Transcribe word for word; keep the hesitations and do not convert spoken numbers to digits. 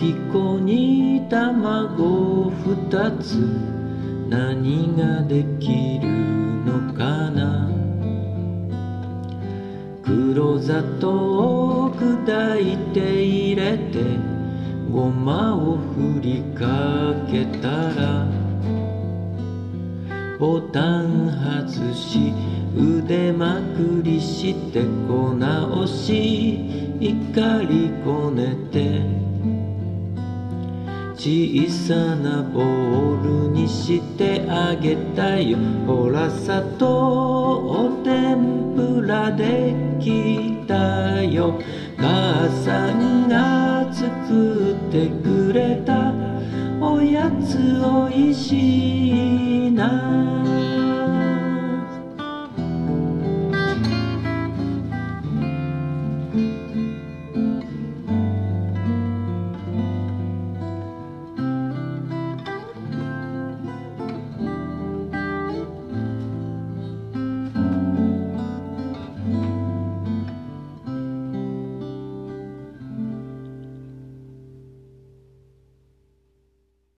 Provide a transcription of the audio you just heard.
き粉に卵ふたつ、何ができるのかな。黒砂糖を砕いて入れて、ごまを振りかけたら、ボタン外し腕まくりして粉をし怒りこねて、小さなボールにしてあげたよ。ほら砂糖お天ぷらできたよ。母さんが作ってく